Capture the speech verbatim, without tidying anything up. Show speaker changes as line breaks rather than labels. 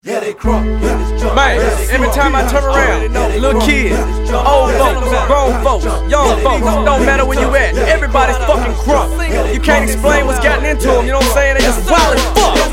Yeah, they crunk, yeah, it's junk.
Man, every time I turn around, little kids, old folks, grown folks, young folks, don't matter where you at, everybody's fucking crunk. You can't explain what's gotten into them, you know what I'm saying? They just wild as fuck.